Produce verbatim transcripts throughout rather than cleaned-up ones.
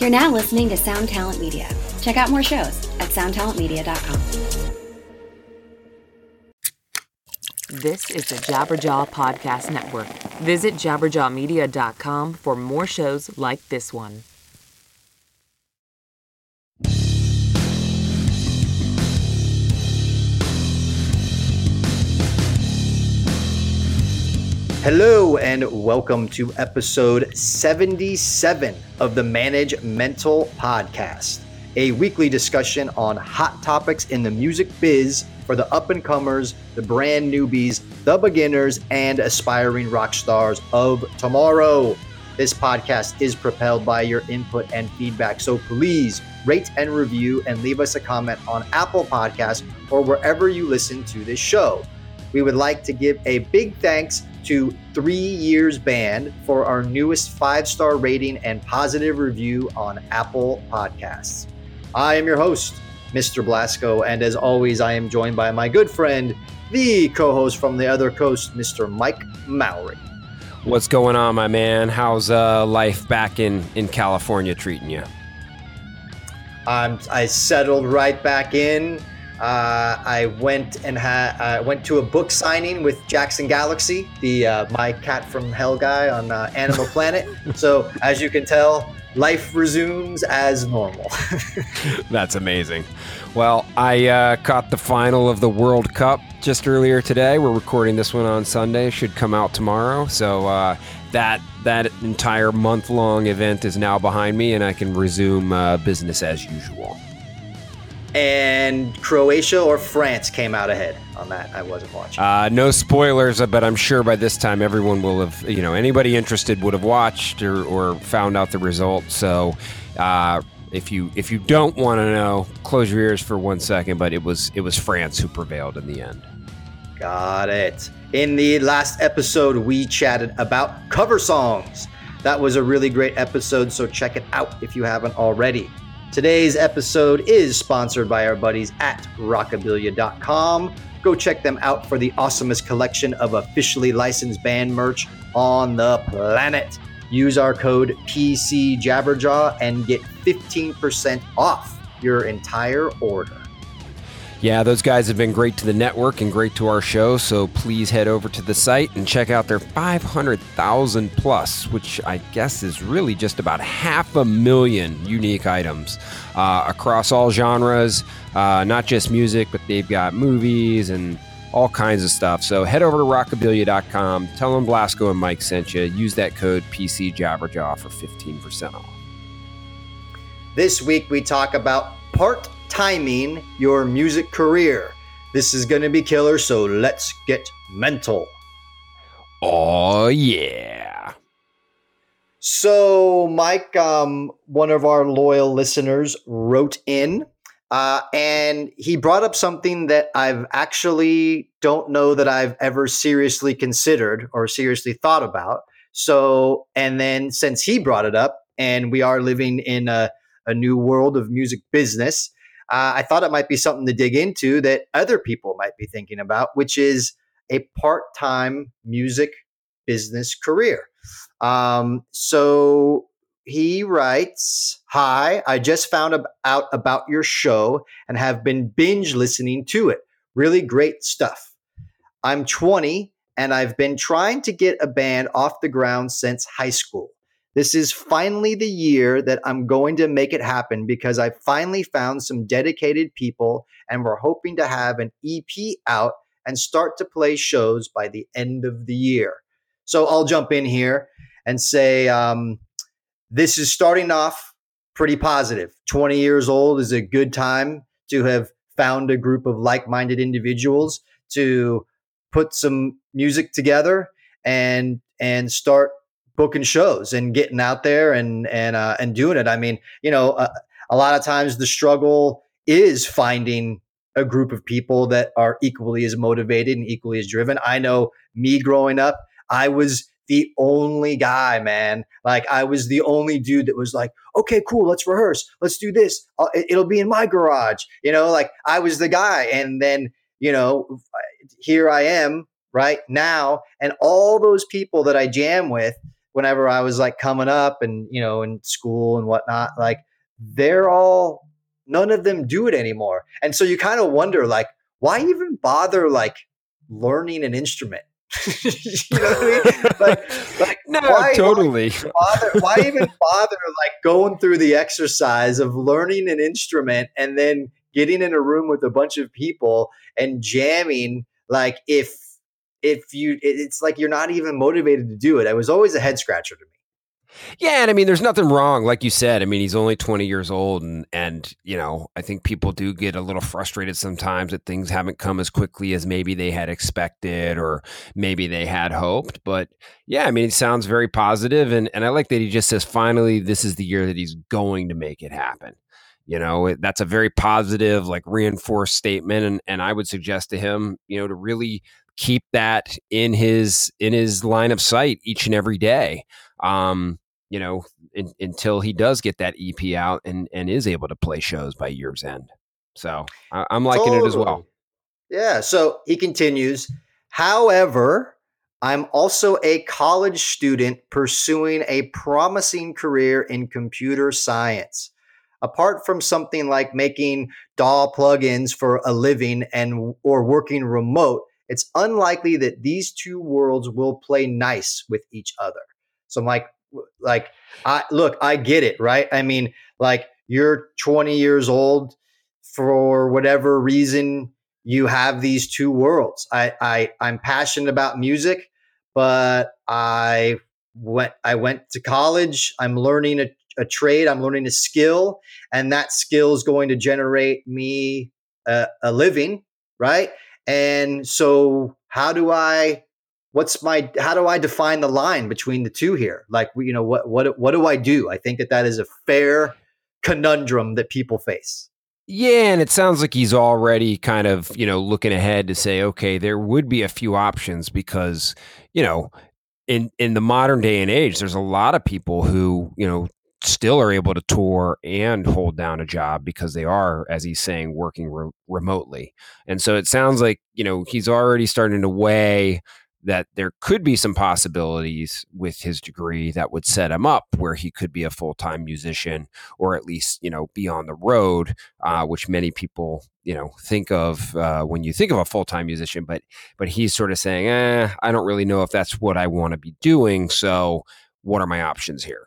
You're now listening to Sound Talent Media. Check out more shows at sound talent media dot com. This is the Jabberjaw Podcast Network. Visit jabberjaw media dot com for more shows like this one. Hello and welcome to episode seventy-seven of the Manage Mental Podcast, a weekly discussion on hot topics in the music biz for the up-and-comers, the brand newbies, the beginners, and aspiring rock stars of tomorrow. This podcast is propelled by your input and feedback, so please rate and review and leave us a comment on Apple Podcasts or wherever you listen to this show. We would like to give a big thanks to Three Years Band for our newest five-star rating and positive review on Apple Podcasts. I am your host, Mister Blasco, and as always, I am joined by my good friend, the co-host from the other coast, Mister Mike Mowry. What's going on, my man? How's uh, life back in, in California treating you? Um, I settled right back in. Uh, I went and had uh, went to a book signing with Jackson Galaxy, the uh, My Cat from Hell guy on uh, Animal Planet. So as you can tell, life resumes as normal. That's amazing. Well, I uh, caught the final of the World Cup just earlier today. We're recording this one on Sunday. Should come out tomorrow. So uh, that that entire month-long event is now behind me, and I can resume uh, business as usual. And Croatia or France came out ahead on that. I wasn't watching. Uh, no spoilers, but I'm sure by this time everyone will have, you know, anybody interested would have watched or, or found out the result. So uh, if you if you don't want to know, close your ears for one second. But it was it was France who prevailed in the end. Got it. In the last episode, we chatted about cover songs. That was a really great episode, so check it out if you haven't already. Today's episode is sponsored by our buddies at rockabilia dot com. Go check them out for the awesomest collection of officially licensed band merch on the planet. Use our code P C Jabberjaw and get fifteen percent off your entire order. Yeah, those guys have been great to the network and great to our show, so please head over to the site and check out their five hundred thousand plus, which I guess is really just about half a million unique items uh, across all genres, uh, not just music, but they've got movies and all kinds of stuff. So head over to rockabilia dot com, tell them Blasco and Mike sent you, use that code P C Jabberjaw for fifteen percent off. This week we talk about part timing your music career. This is going to be killer, so let's get mental. Oh, yeah. So, Mike, um, one of our loyal listeners wrote in, uh, and he brought up something that I've actually don't know that I've ever seriously considered or seriously thought about. So, and then since he brought it up, and we are living in a, a new world of music business, Uh, I thought it might be something to dig into that other people might be thinking about, which is a part-time music business career. Um, so he writes, "Hi, I just found ab- out about your show and have been binge listening to it. Really great stuff. I'm twenty and I've been trying to get a band off the ground since high school. This is finally the year that I'm going to make it happen because I finally found some dedicated people and we're hoping to have an E P out and start to play shows by the end of the year." So I'll jump in here and say um, this is starting off pretty positive. twenty years old is a good time to have found a group of like-minded individuals to put some music together and and start booking shows and getting out there and and uh, and doing it. I mean, you know, uh, a lot of times the struggle is finding a group of people that are equally as motivated and equally as driven. I know me growing up, I was the only guy, man. Like I was the only dude that was like, okay, cool, let's rehearse. Let's do this. I'll, it'll be in my garage. You know, like I was the guy. And then, you know, here I am right now. And all those people that I jam with, whenever I was like coming up and, you know, in school and whatnot, like they're all, none of them do it anymore. And so you kind of wonder, like, why even bother like learning an instrument? You know what I mean? Like, like no, why, totally. Why, bother, why even bother like going through the exercise of learning an instrument and then getting in a room with a bunch of people and jamming? Like if if you, it's like you're not even motivated to do it. It was always a head scratcher to me. Yeah, and I mean, there's nothing wrong, like you said. I mean, he's only twenty years old, and and you know, I think people do get a little frustrated sometimes that things haven't come as quickly as maybe they had expected or maybe they had hoped. But yeah, I mean, it sounds very positive, and and I like that he just says finally this is the year that he's going to make it happen. You know, it, that's a very positive, like reinforced statement, and and I would suggest to him, you know, to really keep that in his in his line of sight each and every day. Um, you know, in, until he does get that E P out and, and is able to play shows by year's end. So I, I'm liking totally. it as well. Yeah. So he continues. However, I'm also a college student pursuing a promising career in computer science. Apart from something like making D A W plugins for a living and or working remote, it's unlikely that these two worlds will play nice with each other. So I'm like, like, I look, I get it, right? I mean, like you're twenty years old, for whatever reason, you have these two worlds. I, I, I'm passionate about music, but I went, I went to college. I'm learning a, a trade. I'm learning a skill, and that skill is going to generate me a, a living, right? And so, how do I? What's my, how do I define the line between the two here? Like, you know, what, what, what do I do? I think that that is a fair conundrum that people face. Yeah. And it sounds like he's already kind of, you know, looking ahead to say, okay, there would be a few options because, you know, in, in the modern day and age, there's a lot of people who, you know, still are able to tour and hold down a job because they are, as he's saying, working re- remotely. And so it sounds like, you know, he's already starting to weigh that there could be some possibilities with his degree that would set him up where he could be a full-time musician or at least, you know, be on the road, uh, which many people, you know, think of uh, when you think of a full-time musician. But but he's sort of saying, eh, I don't really know if that's what I want to be doing. So what are my options here?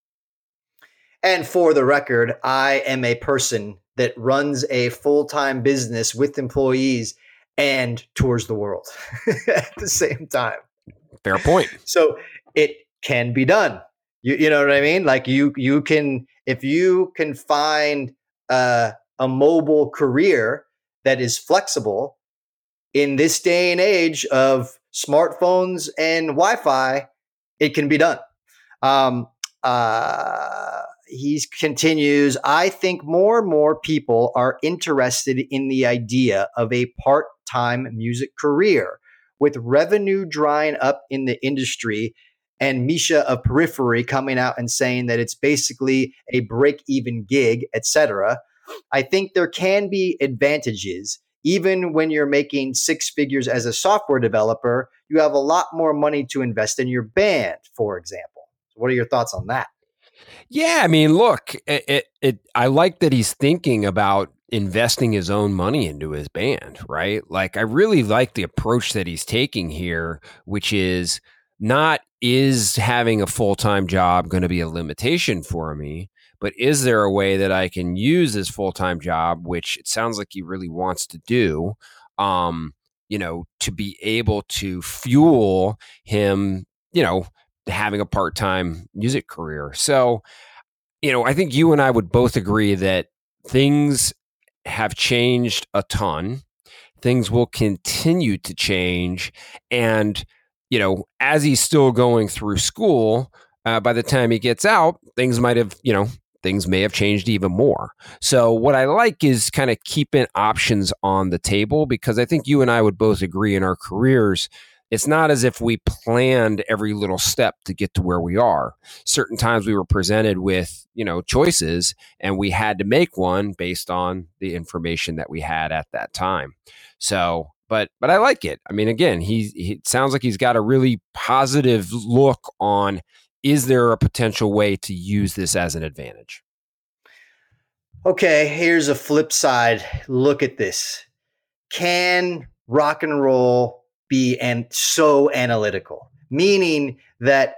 And for the record, I am a person that runs a full-time business with employees and tours the world at the same time. Fair point. So it can be done. You you know what I mean? Like you you can, if you can find uh, a mobile career that is flexible in this day and age of smartphones and Wi-Fi, it can be done. Um, uh, he continues, I think more and more people are interested in the idea of a part-time music career. With revenue drying up in the industry and Misha of Periphery coming out and saying that it's basically a break-even gig, et cetera, I think there can be advantages. Even when you're making six figures as a software developer, you have a lot more money to invest in your band, for example. What are your thoughts on that? Yeah, I mean, look, it, it, it, I like that he's thinking about investing his own money into his band, right? Like, I really like the approach that he's taking here, which is not, is having a full-time job going to be a limitation for me, but is there a way that I can use this full-time job, which it sounds like he really wants to do, um, you know, to be able to fuel him, you know, having a part-time music career. So, you know, I think you and I would both agree that things have changed a ton. Things will continue to change. And, you know, as he's still going through school, uh, by the time he gets out, things might have, you know, things may have changed even more. So what I like is kind of keeping options on the table, because I think you and I would both agree in our careers, it's not as if we planned every little step to get to where we are. Certain times we were presented with, you know, choices, and we had to make one based on the information that we had at that time. So, but but I like it. I mean, again, he, he it sounds like he's got a really positive look on is there a potential way to use this as an advantage? Okay, here's a flip side. Look at this. Can rock and roll be and so analytical? Meaning that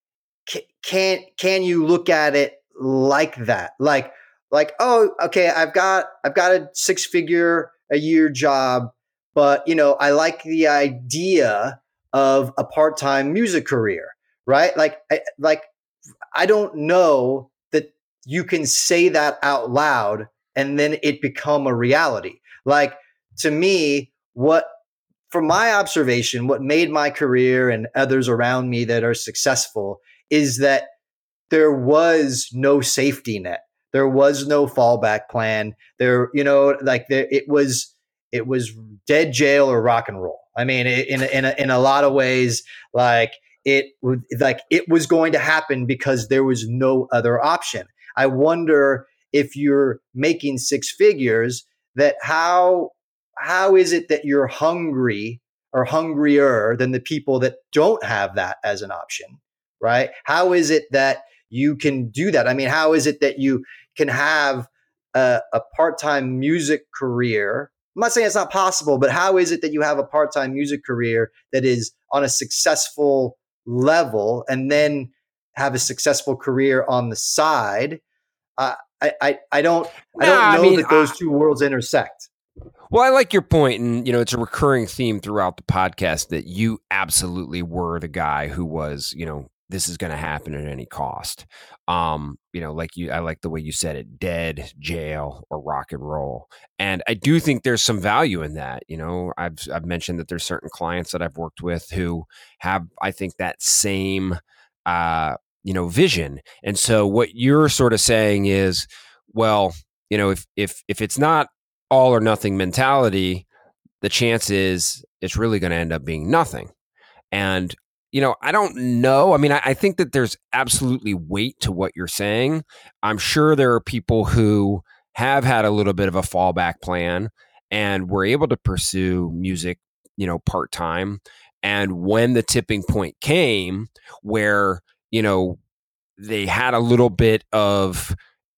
c- can can you look at it like that? Like like oh, okay, I've got I've got a six figure a year job, but you know, I like the idea of a part-time music career, right? Like I, like I don't know that you can say that out loud and then it become a reality. Like to me, what from my observation, what made my career and others around me that are successful is that there was no safety net. There was no fallback plan. There, you know, like there, it was, it was dead jail or rock and roll. I mean, in in a, in a lot of ways, like it would, like it was going to happen because there was no other option. I wonder if you're making six figures, that how how is it that you're hungry or hungrier than the people that don't have that as an option, right? How is it that you can do that? I mean, how is it that you can have a, a part-time music career? I'm not saying it's not possible, but how is it that you have a part-time music career that is on a successful level and then have a successful career on the side? Uh, I, I, I don't, I don't Nah, know I mean, that those I- two worlds intersect. Well, I like your point, and you know, it's a recurring theme throughout the podcast that you absolutely were the guy who was, you know, this is going to happen at any cost. Um, you know, like you, I like the way you said it: dead, jail, or rock and roll. And I do think there's some value in that. You know, I've I've mentioned that there's certain clients that I've worked with who have, I think, that same, uh, you know, vision. And so, what you're sort of saying is, well, you know, if if if it's not all or nothing mentality, the chance is it's really going to end up being nothing. And, you know, I don't know. I mean, I, I think that there's absolutely weight to what you're saying. I'm sure there are people who have had a little bit of a fallback plan and were able to pursue music, you know, part time. And when the tipping point came where, you know, they had a little bit of,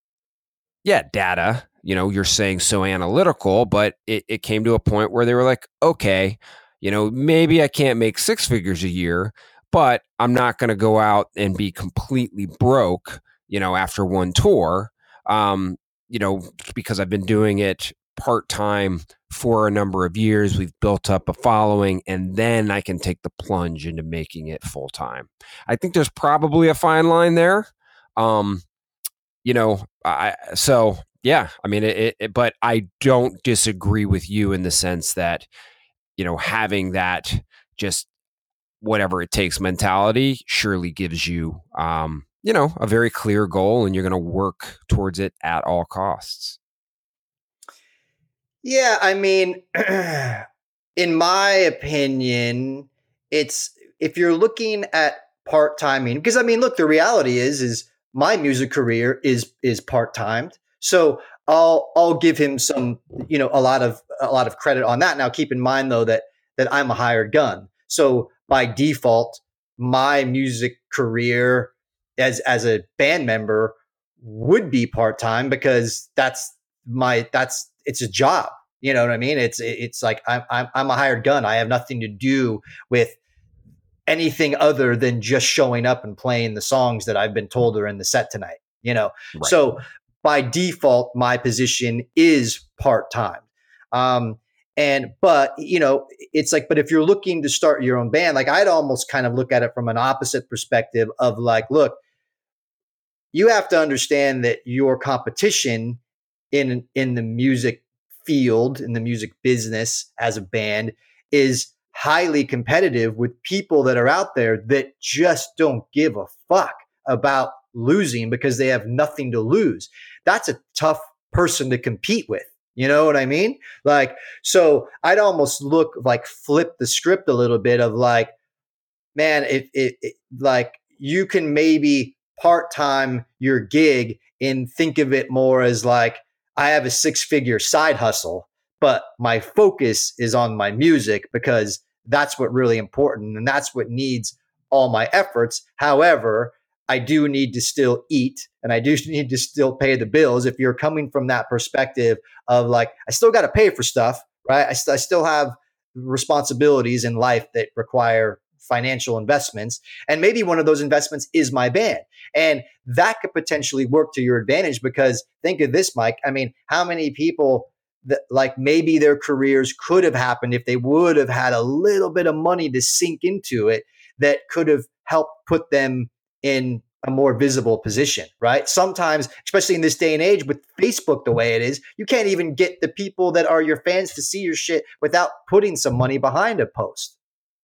yeah, data, you know, you're saying so analytical, but it, it came to a point where they were like, okay, you know, maybe I can't make six figures a year, but I'm not going to go out and be completely broke, you know, after one tour, um, you know, because I've been doing it part-time for a number of years. We've built up a following, and then I can take the plunge into making it full-time. I think there's probably a fine line there. Um, you know, I, so yeah, I mean, it, it, but I don't disagree with you in the sense that, you know, having that just whatever it takes mentality surely gives you, um, you know, a very clear goal, and you're going to work towards it at all costs. Yeah, I mean, in my opinion, it's if you're looking at part timing, because I mean, look, the reality is, is my music career is is part timed, so I'll I'll give him some, you know, a lot of a lot of credit on that. Now, keep in mind though that that I'm a hired gun, so by default, my music career as as a band member would be part time because that's my that's it's a job. You know what I mean? It's it's like I'm I'm I'm a hired gun. I have nothing to do with anything other than just showing up and playing the songs that I've been told are in the set tonight. You know, Right. So by default, my position is part time. Um, and but you know, it's like, but if you're looking to start your own band, like I'd almost kind of look at it from an opposite perspective of like, look, you have to understand that your competition in in the music field, in the music business as a band, is highly competitive with people that are out there that just don't give a fuck about losing because they have nothing to lose. That's a tough person to compete with. You know what I mean? Like, so I'd almost look like flip the script a little bit of like, man, it, it, it like you can maybe part-time your gig and think of it more as like, I have a six-figure side hustle, but my focus is on my music because that's what really important and that's what needs all my efforts. However, I do need to still eat and I do need to still pay the bills. If you're coming from that perspective of like, I still got to pay for stuff, right? I, st- I still have responsibilities in life that require financial investments. And maybe one of those investments is my band. And that could potentially work to your advantage because think of this, Mike. I mean, how many people that like maybe their careers could have happened if they would have had a little bit of money to sink into it that could have helped put them in a more visible position, right? Sometimes, especially in this day and age with Facebook the way it is, you can't even get the people that are your fans to see your shit without putting some money behind a post.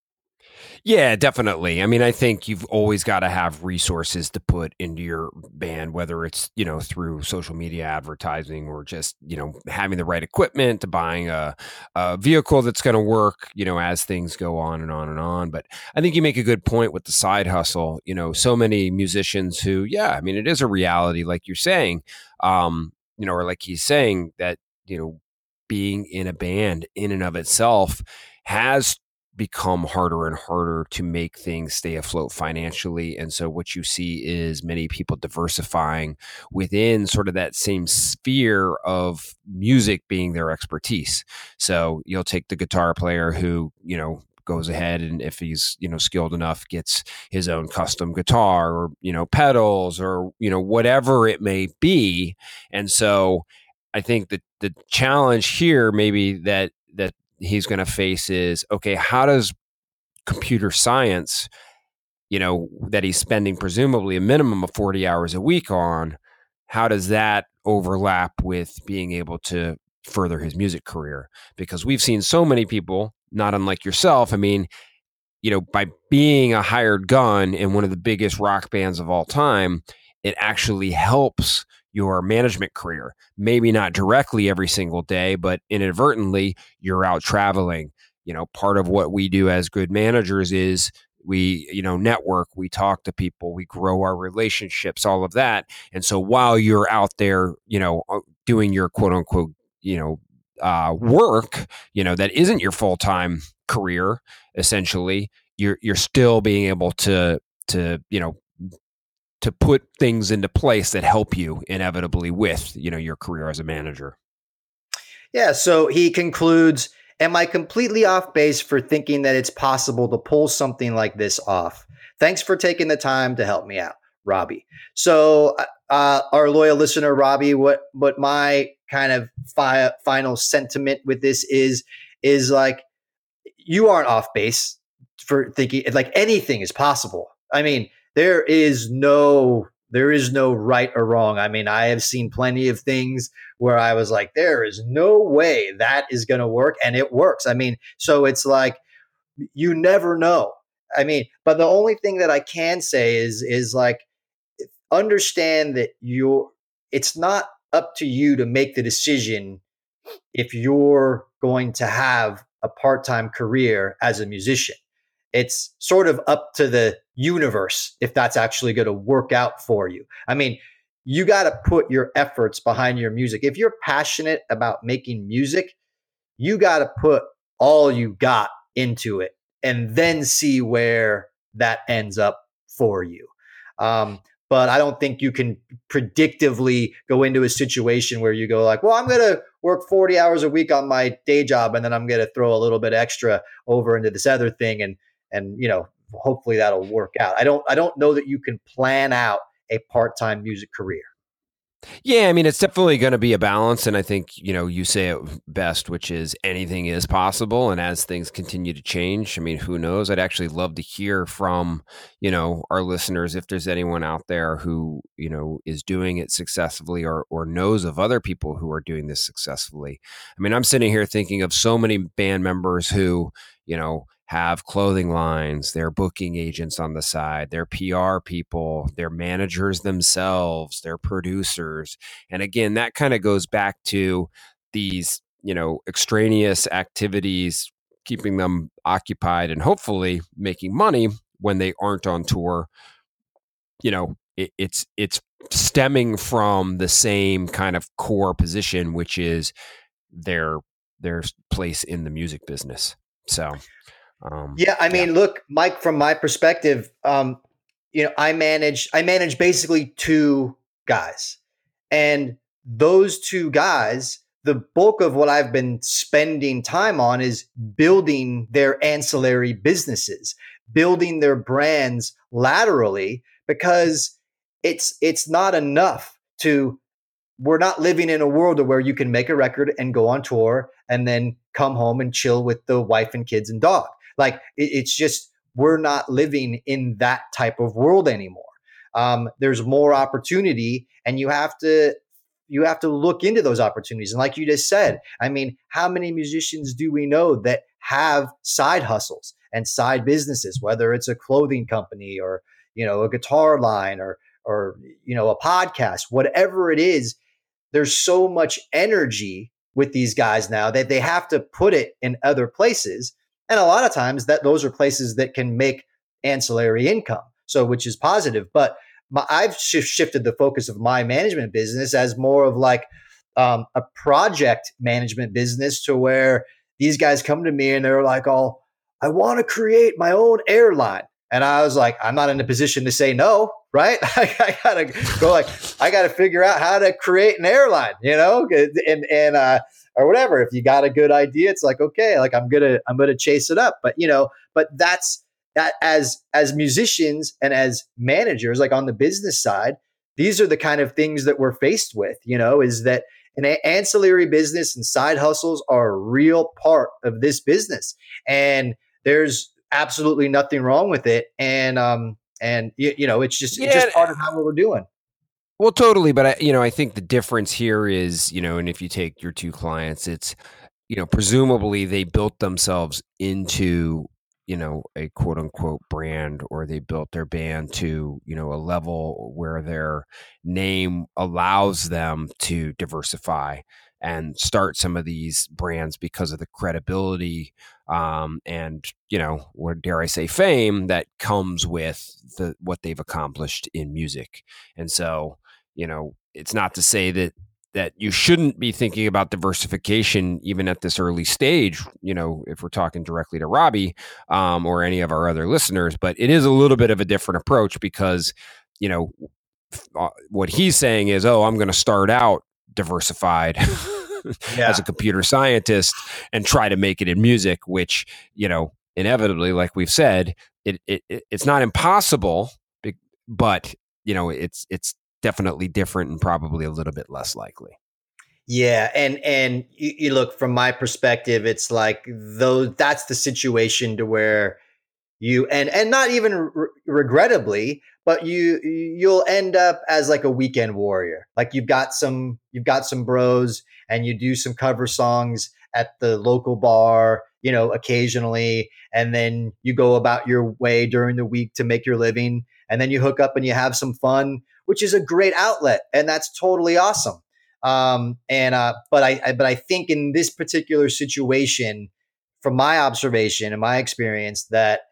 Yeah, definitely. I mean, I think you've always got to have resources to put into your band, whether it's, you know, through social media advertising or just, you know, having the right equipment to buying a, a vehicle that's going to work, you know, as things go on and on and on. But I think you make a good point with the side hustle. You know, so many musicians who, yeah, I mean, it is a reality, like you're saying, um, you know, or like he's saying that, you know, being in a band in and of itself has become harder and harder to make things stay afloat financially. And so what you see is many people diversifying within sort of that same sphere of music being their expertise. So you'll take the guitar player who, you know, goes ahead and if he's, you know, skilled enough, gets his own custom guitar or, you know, pedals or, you know, whatever it may be. And so I think that the challenge here maybe that, that, he's going to face is, okay, how does computer science, you know, that he's spending presumably a minimum of forty hours a week on, how does that overlap with being able to further his music career? Because we've seen so many people, not unlike yourself, I mean, you know, by being a hired gun in one of the biggest rock bands of all time, it actually helps your management career. Maybe not directly every single day, but inadvertently you're out traveling. You know, part of what we do as good managers is we, you know, network, we talk to people, we grow our relationships, all of that. And so while you're out there, you know, doing your quote unquote, you know, uh, work, you know, that isn't your full-time career, essentially, you're, you're still being able to, to, you know, to put things into place that help you inevitably with, you know, your career as a manager. Yeah. So he concludes, am I completely off base for thinking that it's possible to pull something like this off? Thanks for taking the time to help me out, Robbie. So uh, our loyal listener, Robbie, what, what my kind of fi- final sentiment with this is, is like, you aren't off base for thinking like anything is possible. I mean, There is no, there is no right or wrong. I mean, I have seen plenty of things where I was like, there is no way that is going to work. And it works. I mean, so it's like, you never know. I mean, but the only thing that I can say is, is like, understand that you're, it's not up to you to make the decision if you're going to have a part-time career as a musician. It's sort of up to the universe if that's actually going to work out for you. I mean, you got to put your efforts behind your music. If you're passionate about making music, you got to put all you got into it and then see where that ends up for you. Um, but I don't think you can predictively go into a situation where you go like, well, I'm going to work forty hours a week on my day job, and then I'm going to throw a little bit extra over into this other thing. And, and, you know, hopefully that'll work out. I don't, I don't know that you can plan out a part-time music career. Yeah, I mean, it's definitely going to be a balance. And I think, you know, you say it best, which is anything is possible. And as things continue to change, I mean, who knows? I'd actually love to hear from, you know, our listeners, if there's anyone out there who, you know, is doing it successfully or, or knows of other people who are doing this successfully. I mean, I'm sitting here thinking of so many band members who, you know, have clothing lines, they're booking agents on the side, they're P R people, they're managers themselves, they're producers. And again, that kind of goes back to these, you know, extraneous activities, keeping them occupied and hopefully making money when they aren't on tour. You know, it, it's, it's stemming from the same kind of core position, which is their, their place in the music business. So, Um, yeah, I mean, yeah. Look, Mike, from my perspective, um, you know, I manage, I manage basically two guys, and those two guys, the bulk of what I've been spending time on is building their ancillary businesses, building their brands laterally, because it's, it's not enough to, we're not living in a world where you can make a record and go on tour and then come home and chill with the wife and kids and dog. Like it, it's just, we're not living in that type of world anymore. Um, there's more opportunity, and you have to you have to look into those opportunities. And like you just said, I mean, how many musicians do we know that have side hustles and side businesses, whether it's a clothing company or, you know, a guitar line or or you know, a podcast, whatever it is. There's so much energy with these guys now that they have to put it in other places. And a lot of times that those are places that can make ancillary income. So, which is positive, but my, I've sh- shifted the focus of my management business as more of like um, a project management business, to where these guys come to me and they're like, oh, I want to create my own airline. And I was like, I'm not in a position to say no, right? I, I gotta go like, I gotta figure out how to create an airline, you know, and, and, uh, or whatever. If you got a good idea, it's like, okay, like I'm gonna, I'm gonna chase it up. But, you know, but that's that as, as musicians and as managers, like on the business side, these are the kind of things that we're faced with, you know, is that an ancillary business and side hustles are a real part of this business. And there's absolutely nothing wrong with it. And, um, and you, you know, it's just, Yeah. it's just part of how we're doing. Well, totally. But, I, you know, I think the difference here is, you know, and if you take your two clients, it's, you know, presumably they built themselves into, you know, a quote unquote brand, or they built their band to, you know, a level where their name allows them to diversify and start some of these brands because of the credibility um, and, you know, what dare I say, fame that comes with the what they've accomplished in music. And so, you know, it's not to say that that you shouldn't be thinking about diversification even at this early stage, you know, if we're talking directly to Robbie um, or any of our other listeners, but it is a little bit of a different approach because, you know, uh, what he's saying is, oh, I'm going to start out diversified yeah. as a computer scientist and try to make it in music, which, you know, inevitably, like we've said, it, it it's not impossible, but, you know, it's, it's, definitely different and probably a little bit less likely. Yeah. And, and you, you look, from my perspective, it's like, though, that's the situation to where you, and, and not even re- regrettably, but you, you'll end up as like a weekend warrior. Like you've got some, you've got some bros and you do some cover songs at the local bar, you know, occasionally, and then you go about your way during the week to make your living. And then you hook up and you have some fun, which is a great outlet, and that's totally awesome. Um, and uh, but I, I but I think in this particular situation, from my observation and my experience, that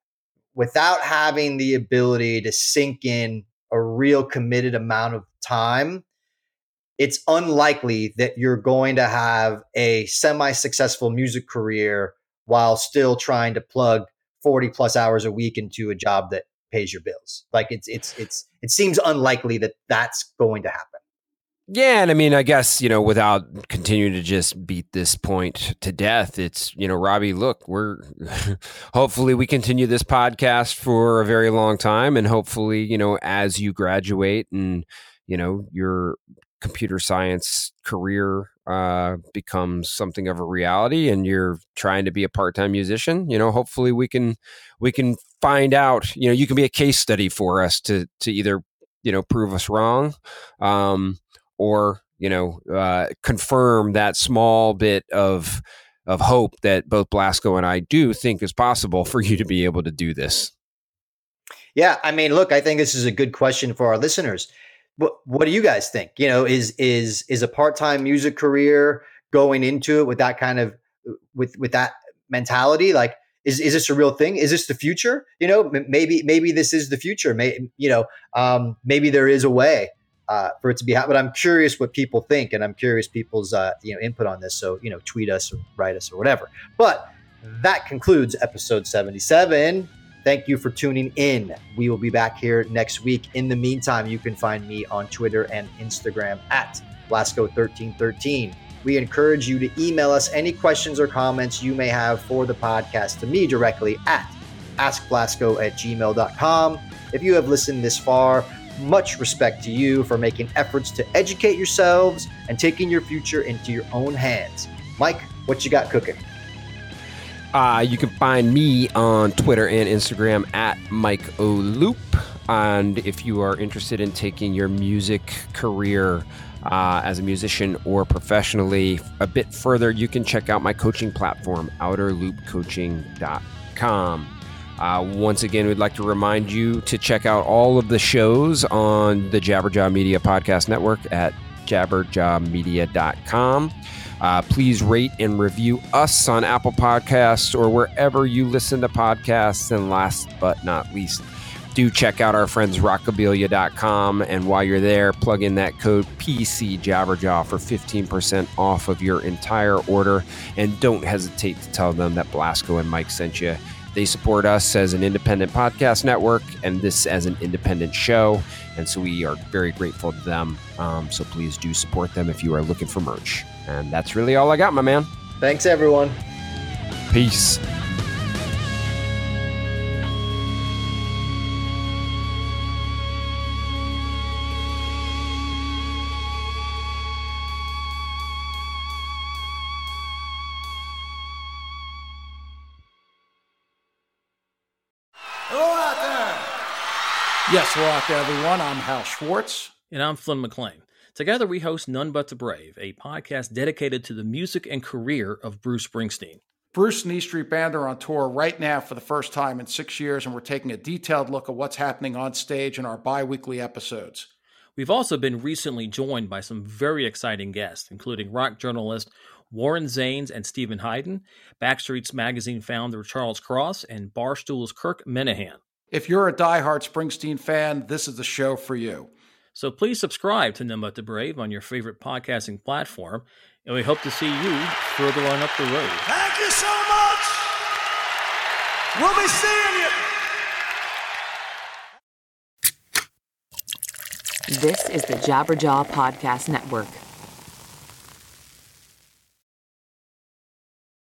without having the ability to sink in a real committed amount of time, it's unlikely that you're going to have a semi-successful music career while still trying to plug forty plus hours a week into a job that pays your bills. Like it's, it's, it's, it seems unlikely that that's going to happen. Yeah. And I mean, I guess, you know, without continuing to just beat this point to death, it's, you know, Robbie, look, we're hopefully we continue this podcast for a very long time. And hopefully, you know, as you graduate and, you know, your computer science career uh, becomes something of a reality and you're trying to be a part-time musician, you know, hopefully we can, we can find out, you know, you can be a case study for us to, to either, you know, prove us wrong um, or, you know, uh, confirm that small bit of, of hope that both Blasko and I do think is possible for you to be able to do this. Yeah. I mean, look, I think this is a good question for our listeners. What what do you guys think? You know, is is is a part-time music career going into it with that kind of with with that mentality? Like, is is this a real thing? Is this the future? You know, maybe maybe this is the future. Maybe you know, um, maybe there is a way uh, for it to be. But I'm curious what people think, and I'm curious people's uh, you know input on this. So you know, tweet us or write us or whatever. But that concludes episode seventy-seven. Thank you for tuning in. We will be back here next week. In the meantime, you can find me on Twitter and Instagram at Blasco thirteen thirteen. We encourage you to email us any questions or comments you may have for the podcast to me directly at ask blasco at gmail dot com. If you have listened this far, much respect to you for making efforts to educate yourselves and taking your future into your own hands. Mike, what you got cooking? Uh, you can find me on Twitter and Instagram at Mike O'Loop. And if you are interested in taking your music career uh, as a musician or professionally a bit further, you can check out my coaching platform, outer loop coaching dot com. Uh, once again, we'd like to remind you to check out all of the shows on the Jabberjaw Media Podcast Network at jabberjaw media dot com. Uh, please rate and review us on Apple Podcasts or wherever you listen to podcasts. And last but not least, do check out our friends rockabilia dot com. And while you're there, plug in that code P C Jabberjaw for fifteen percent off of your entire order. And don't hesitate to tell them that Blasco and Mike sent you. They support us as an independent podcast network and this as an independent show. And so we are very grateful to them. Um, so please do support them if you are looking for merch. And that's really all I got, my man. Thanks, everyone. Peace. Hello out there. Yes, hello out there, everyone. I'm Hal Schwartz. And I'm Flynn McLean. Together we host None But the Brave, a podcast dedicated to the music and career of Bruce Springsteen. Bruce and E Street Band are on tour right now for the first time in six years, and we're taking a detailed look at what's happening on stage in our bi-weekly episodes. We've also been recently joined by some very exciting guests, including rock journalist Warren Zanes and Stephen Hayden, Backstreet's Magazine founder Charles Cross, and Barstool's Kirk Minahan. If you're a diehard Springsteen fan, this is the show for you. So please subscribe to None But the Brave on your favorite podcasting platform, and we hope to see you further on up the road. Thank you so much. We'll be seeing you. This is the Jabberjaw Podcast Network.